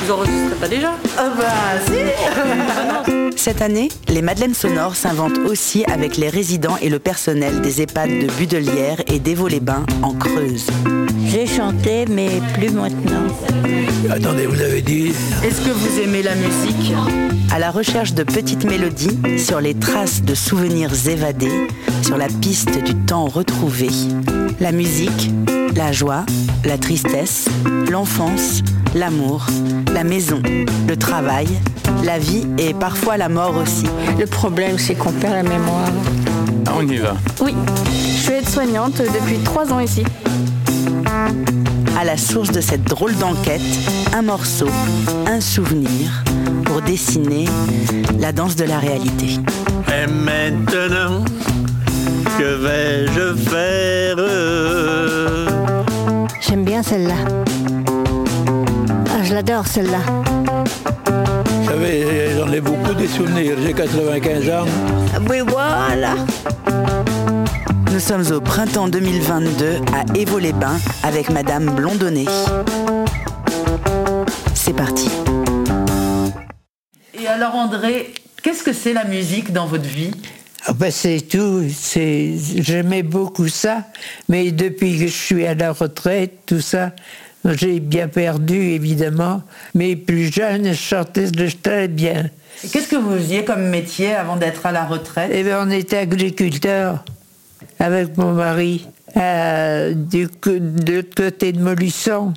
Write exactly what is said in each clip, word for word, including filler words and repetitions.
Vous enregistrez pas déjà? Ah bah si. Cette année, les Madeleines sonores s'inventent aussi avec les résidents et le personnel des EHPAD de Budelière et d'Évaux-les-Bains en Creuse. J'ai chanté, mais plus maintenant. Attendez, vous avez dit... Est-ce que vous aimez la musique? À la recherche de petites mélodies, sur les traces de souvenirs évadés, sur la piste du temps retrouvé. La musique, la joie, la tristesse, l'enfance, l'amour, la maison, le travail, la vie et parfois la mort aussi. Le problème, c'est qu'on perd la mémoire. Ah, on y va. Oui, je suis aide-soignante depuis trois ans ici. À la source de cette drôle d'enquête, un morceau, un souvenir, pour dessiner la danse de la réalité. Et maintenant, que vais-je faire? J'aime bien celle-là. Ah, je l'adore celle-là. Vous savez, j'en ai beaucoup des souvenirs. J'ai quatre-vingt-quinze ans. Oui, voilà. Nous sommes au printemps deux mille vingt-deux à Évaux-les-Bains avec Madame Blondonnet. C'est parti. Et alors André, qu'est-ce que c'est la musique dans votre vie? Ah ben c'est tout, c'est, j'aimais beaucoup ça, mais depuis que je suis à la retraite, tout ça, j'ai bien perdu évidemment, mais plus jeune, je chantais très bien. Et qu'est-ce que vous faisiez comme métier avant d'être à la retraite? Eh bien on était agriculteurs avec mon mari, à, du, de l'autre côté de Molusson,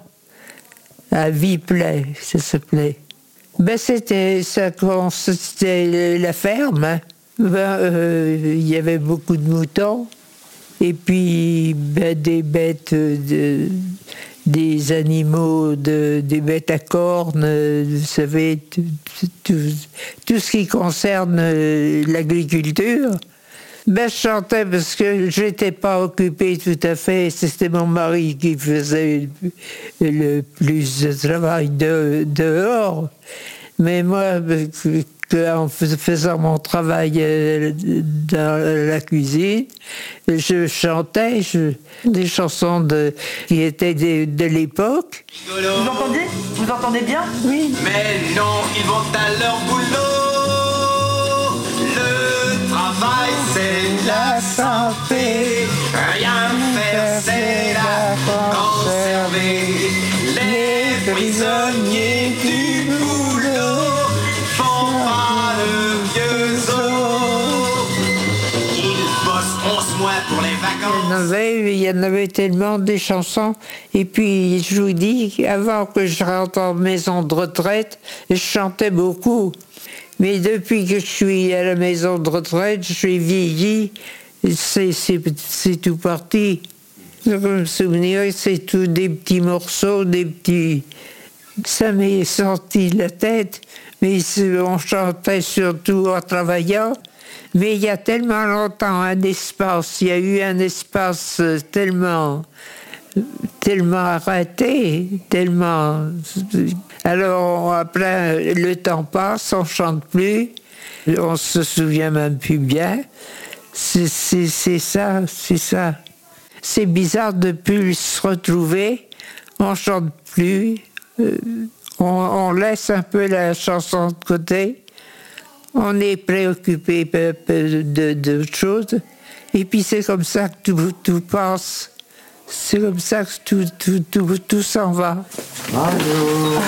à Viplay, ça s'appelait. Ben c'était, ça, c'était la ferme, hein. Ben, euh, il y avait beaucoup de moutons et puis ben, des bêtes, de, des animaux, de, des bêtes à cornes, vous savez, tout, tout, tout ce qui concerne l'agriculture. Ben, je chantais parce que j'étais pas occupée tout à fait, c'était mon mari qui faisait le plus de travail de, dehors. Mais moi, en faisant mon travail dans la cuisine, je chantais je, des chansons de, qui étaient de, de l'époque. Vous entendez? Vous entendez bien? Oui. Mais non, ils vont à leur boulot. Le travail, c'est la santé. Rien faire, c'est la conserver. Les prisonniers du boulot font pas le vieux os. Ils bossent onze mois pour les vacances. Il y en avait, il y en avait tellement des chansons. Et puis, je vous dis, avant que je rentre en maison de retraite, je chantais beaucoup. Mais depuis que je suis à la maison de retraite, je suis vieilli, c'est, c'est, c'est tout parti. Je me souvenir, c'est tout des petits morceaux, des petits... Ça m'est sorti de la tête, mais on chantait surtout en travaillant. Mais il y a tellement longtemps un espace, il y a eu un espace tellement, tellement arrêté, tellement... Alors après, le temps passe, on ne chante plus, on se souvient même plus bien. C'est, c'est, c'est ça, c'est ça. C'est bizarre de ne plus se retrouver, on ne chante plus, euh, on, on laisse un peu la chanson de côté, on est préoccupé de, d'autres choses, et puis c'est comme ça que tout, tout passe, c'est comme ça que tout, tout, tout, tout s'en va. Bonjour.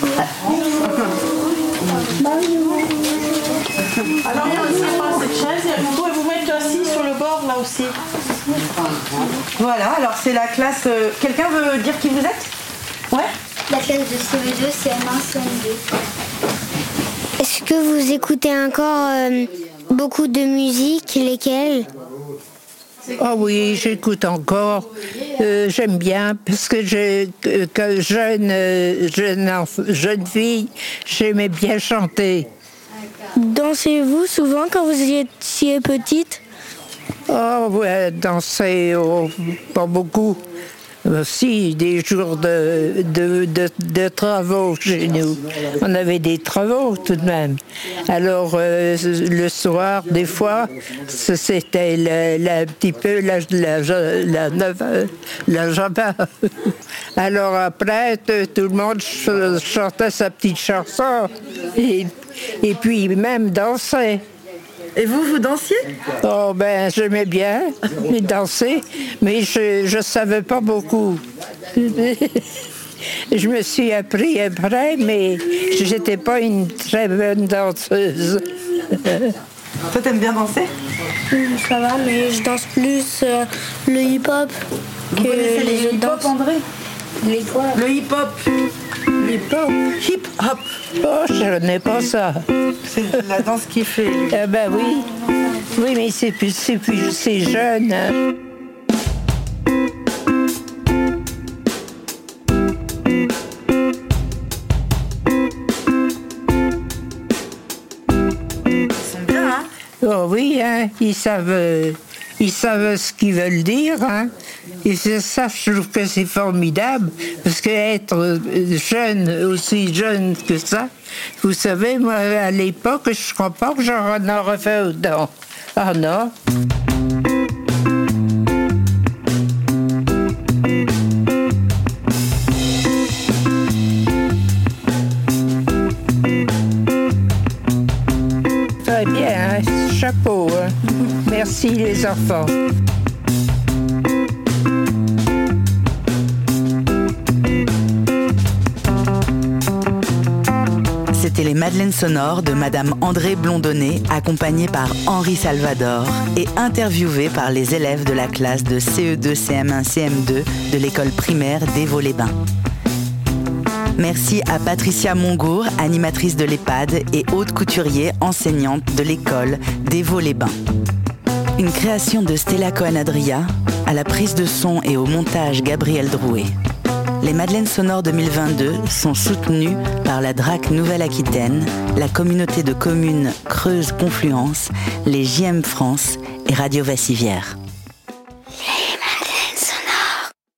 Alors, on va prendre cette chaise et vous pouvez vous mettre assis sur le bord là aussi. Voilà, alors c'est la classe. Euh, quelqu'un veut dire qui vous êtes? Ouais. La classe de C V deux, C M un, C M deux. Est-ce que vous écoutez encore euh, beaucoup de musique? Lesquelles? Oh oui, j'écoute encore. Euh, j'aime bien parce que je, que jeune, euh, jeune, enf- jeune fille, j'aimais bien chanter. Dansez-vous souvent quand vous étiez petite? Oh ouais, danser, oh, pas beaucoup. Aussi, des jours de, de, de, de travaux chez nous. On avait des travaux tout de même. Alors, euh, le soir, des fois, c'était la, la, un petit peu la, la, la, la, la java. Alors après, tout le monde chantait sa petite chanson. Et, et puis même dansait. Et vous, vous dansiez? Oh ben, j'aimais bien danser, mais je ne savais pas beaucoup. Je me suis appris après, mais je n'étais pas une très bonne danseuse. Toi, t'aimes bien danser? Ça va, mais je danse plus euh, le hip-hop Vous que connaissez les les autres hip-hop, danses. André? Les quoi? Le hip-hop. Hip-hop. Hip-hop. Oh, je n'ai pas ça. C'est la danse qui fait. Ah ben oui. Oui, mais c'est plus, c'est plus, c'est jeune. Hein. Ils sont bien, hein? Oh oui, hein, ils savent, euh, ils savent ce qu'ils veulent dire, hein. Et c'est ça, je trouve que c'est formidable, parce qu'être jeune, aussi jeune que ça, vous savez, moi, à l'époque, je crois pas que j'en aurais fait autant. Ah non. Très bien, hein? Chapeau. Hein? Merci les enfants. C'était les Madeleines sonores de Madame André Blondonnet, accompagnée par Henri Salvador et interviewée par les élèves de la classe de C E deux, C M un, C M deux de l'école primaire d'Évaux-les-Bains. Merci à Patricia Mongour, animatrice de l'EHPAD et haute couturier enseignante de l'école d'Évaux-les-Bains. Une création de Stella Cohen-Adria, à la prise de son et au montage Gabriel Drouet. Les Madeleines sonores deux mille vingt-deux sont soutenues par la D R A C Nouvelle-Aquitaine, la communauté de communes Creuse Confluence, les J M France et Radio Vassivière.